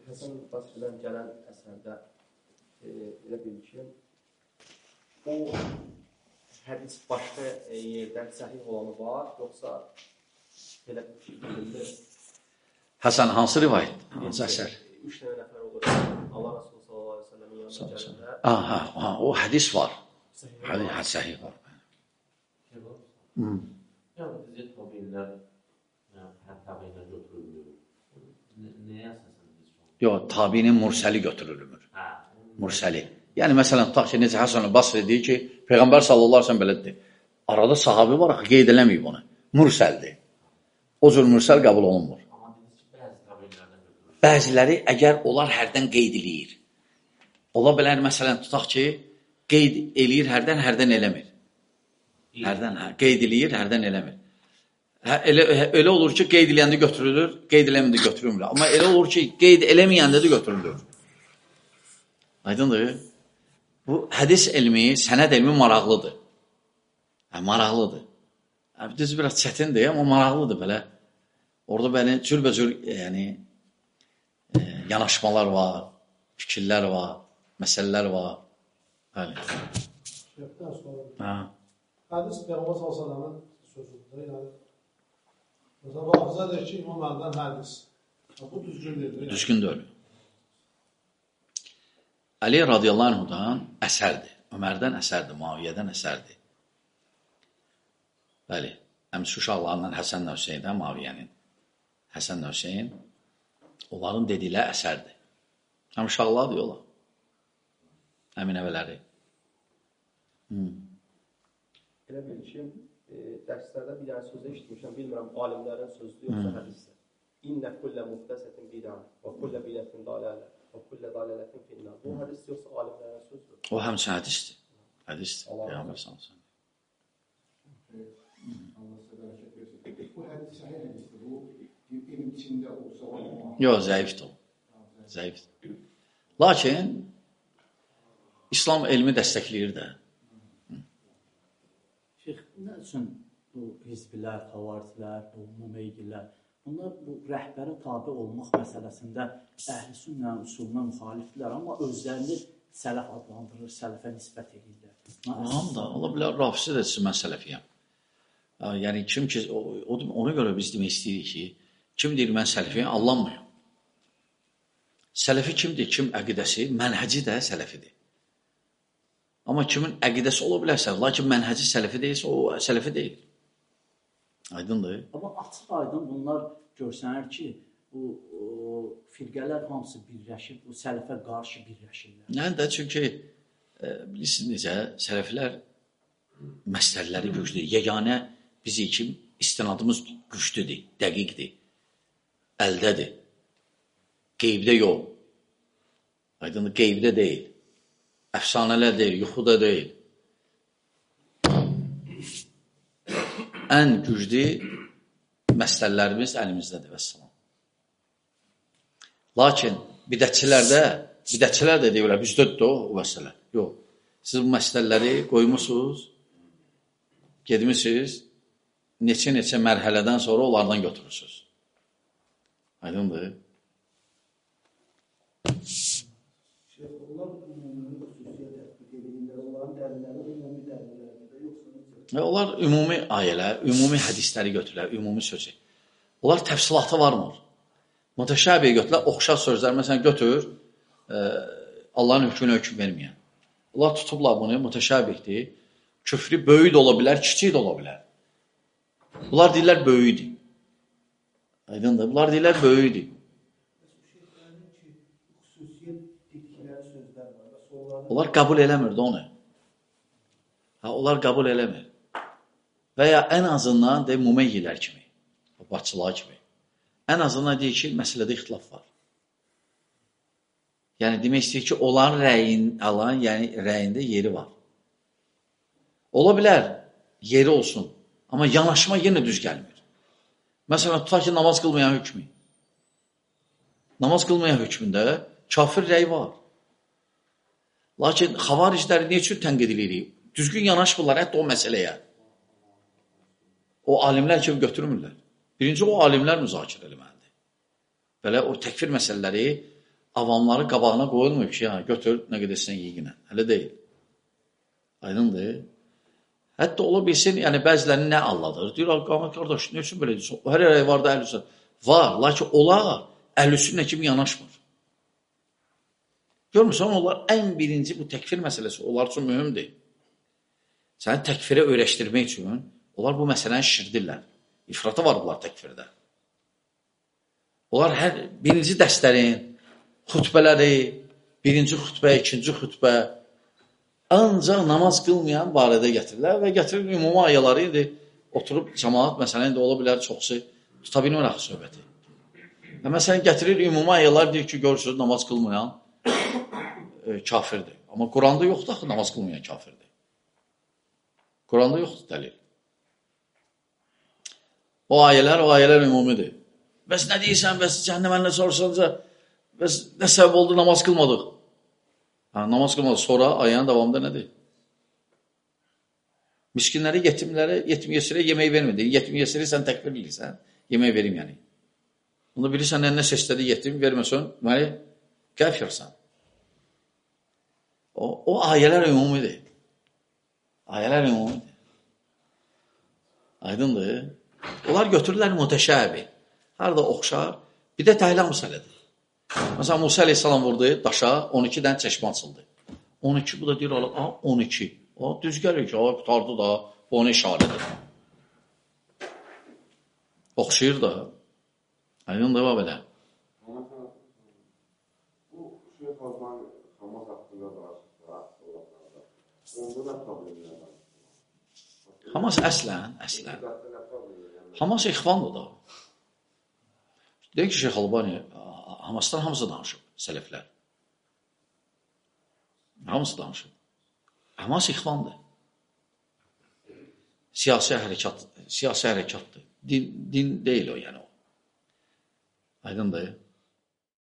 Həsən Basridən gələn əsərdə elə bil ki, o hədis başqa yerdən səhih olanı var, yoxsa belə bilindir? Həsən hansı rivayət? Hansı əsər? 3 dənə nəfər olur. Allah Resulü sallallahu aleyhi ve sellem'in yanına gələndə. O hədis var. Səhih var. Yəni, bizə tabinlər təbiinə götürülür. Nəyə əsasən biz? Yox, tabinin mürsəli götürülmür. Mürsəli. Yəni, məsələn, tutaq ki, necə Həsən Basri deyir ki, Peyğəmbər sallallahu aleyhi ve sellem belədir. Arada sahabi var, qeyd eləməyib onu. Mürsəldir. O cür mürsəl qəbul olunmur. Bəziləri, əgər onlar hərdən qeyd eləyir. Ola bilər, məsələn, tutaq ki, qeyd eləyir, hərdən eləmir. Qeyd eləyir, hərdən eləmir. Elə olur ki, qeyd eləyəndə götürülür, qeyd eləməyəndə götürülmür. Amma elə olur ki, qeyd eləməyəndə də götürülür. Aydındır? Bu, hədis elmi, sənəd elmi maraqlıdır. Maraqlıdır. Düz biraz çətindir, amma maraqlıdır belə. Orada belə cürbəcür yanaşmalar var, fikirlər var, məsələlər var. Bəli. Şəhətdən sonra hədis Peyğəmbər s.ə.v-in sözüdür. Yəni, mesela vafıza deyir ki, İmam Əldən hədis. Bu düzgün deyil. Düzgün deyil. Ali radiyallahu anhudan əsərdir. Ömərdən əsərdir, Muaviyyədən əsərdir. Bəli. Əmsi uşaqlarından Həsənlə Hüseyn'dən Muaviyyənin. Həsənlə Hüseyn onların dedilə əsərdir. Həm uşaqlar diyorlar. Əminəvələri. Elə bil ki, dərslərdə bir dənə sözü eşitmişəm, bilmirəm, alimlərin sözü yoxsa hədisdir. İnnə kullə muhdəsətin bidən və kullə bidətin dalələ və kullə dalələtin finnə. Bu hədis yoxsa alimlərin sözüdür? O həmçə hədisdir. Hədisdir. Peyğəmbər sallallahu. Bu hədis səhih hədisdir. Bu ilm içində olsa olmaz. Yox, zəifdir o. Zəifdir. Lakin İslam elmi dəstəkləyir də. Şeyx, nə üçün bu hizbilər, xavaricilər, bu mumeygilər, bunlar bu rəhbərə tabi olmaq məsələsində əhl-i sünnə usuluna müxalifdirlər, amma özlərini sələf adlandırır, sələfə nisbət edirlər. Tamam da, ola bilər, rafisi də mən sələfiyəm. Yəni, kim ki, ona görə biz demək istəyirik ki, kim deyir mən sələfiyəm, allanmıyım. Sələfi kimdir? Kim əqidəsi? Mənhəci də sələfidir. Amma kimin əqidəsi ola bilərsə, lakin mənhəci sələfi deyilsə, o sələfi deyil. Aydındır. Amma açıq aydın bunlar görsənir ki, bu firqələr hamısı birləşib, bu sələfə qarşı birləşirlər. Yəni də, çünki bilirsiniz necə, sələflər məsələləri güclüdür. Yeganə bizi kim istinadımız güclüdür, dəqiqdir, əldədir. Qeybdə yox. Aydındır, qeybdə deyil. Əfsanələr deyil, yuxuda deyil. Ən güclü məsələlərimiz əlimizdədir, vəssalam. Lakin bidətçilər də deyirlər, bizdədir o məsələ. Yox, siz bu məsələləri qoymusunuz, gedmişsiniz, neçə mərhələdən sonra onlardan götürürsünüz. Aydındır. Onlar ümumi ayələr, ümumi hədisləri götürürlər, ümumi sözü. Onlar təfsilatı varmır. Mütəşəbih götürürlər, oxşar sözlər. Məsələn, götür, Allahın hökmünə hökm verməyən. Onlar tutublar bunu, mütəşəbihdir. Küfrü böyük də ola bilər, kiçik də ola bilər. Bunlar deyirlər böyükdür. Aydındır, bunlar deyirlər böyükdür. Onlar qəbul eləmirdi onu. Onlar qəbul eləmir. Və ya ən azından mumeyyilər kimi, batçılar kimi. Ən azından deyir ki, məsələdə ixtilaf var. Yəni, demək istəyir ki, onların rəyində yeri var. Ola bilər, yeri olsun. Amma yanaşma yenə düz gəlmir. Məsələn, tutaq ki, namaz qılmayan hökmü. Namaz qılmayan hökmündə kafir rəyi var. Lakin xavaricləri ne üçün tənqid edirik? Düzgün yanaşmırlar hətta o məsələyə. O alimlər kimi götürmürlər. Birinci, o alimlər müzakirə eləməlidir. Belə o təkfir məsələləri avamları qabağına qoyulmuyor ki, ya, götür, nə qədər sən yiyinə. Hələ deyil. Aydındır. Hətta ola bilsin, yəni bəzilərini nə anladır? Deyir, Qamət qardaş, nə üçün belə deyirsən? Hər əray var da əhlüsün. Var, lakin onlar əhlüsünlə kimi yanaşmır. Görmürsən, onlar ən birinci bu təkfir məsələsi onlar üçün mühümdür. Səni təkfirə öyrəşdirmək üçün onlar bu məsələni şişirdirlər. İfrata var bunlar təkfirdə. Onlar hər birinci dərslərin xütbələri, birinci xütbə, ikinci xütbə ancaq namaz qılmayan barədə gətirirlər və gətirir ümumi ayələri indi oturub cəmaat, məsələn, indi ola bilər çoxsu tuta bilmir axı söhbəti. Və məsələn, gətirir ümumi ayələr deyir ki, görürsünüz, namaz qılmayan kafirdir. Amma Quranda yoxdur axı namaz qılmayan kafirdir. Quranda yoxdur dəlil. O ayələr ümumidir. Bəs nə deyirsən, bəs cəhənnəmənlə sorsanca, bəs nə səbəb oldu, namaz qılmadıq? Namaz qılmadıq, sonra ayənin davamında nədir? Miskinləri, yetim yesirə yemək vermedi. Yetim yesiri sən təkbir bilirsən, yemək verim yəni. Bunu bilirsən, nə səslədi yetim verməsən, deməli, qəfirsən. O ayələr ümumidir. Ayələr ümumidir. Aydındır. Onlar götürürlər mütəşəbi. Harada oxşar, bir də təhlə məsələdir. Məsələn, Musa aleyhissalam vurdu daşa, 12 dən çeşmə açıldı. 12, bu da deyir, 12. O, düz gəlir ki, o, qutardı da, bu onu işarədir. Oxşayır da. Aydındır, va belə. Bu Şeyh Azman Hamas haqqında onda da problemlər var. Hamas əslən. Hamas ixvandır da. Deyək ki, Şeyh Albani, Hamasdan hamısı danışıb, sələflər. Hamısı danışıb. Hamas ixvandır. Siyasi hərəkatdır. Din deyil o, yəni o. Aydındır.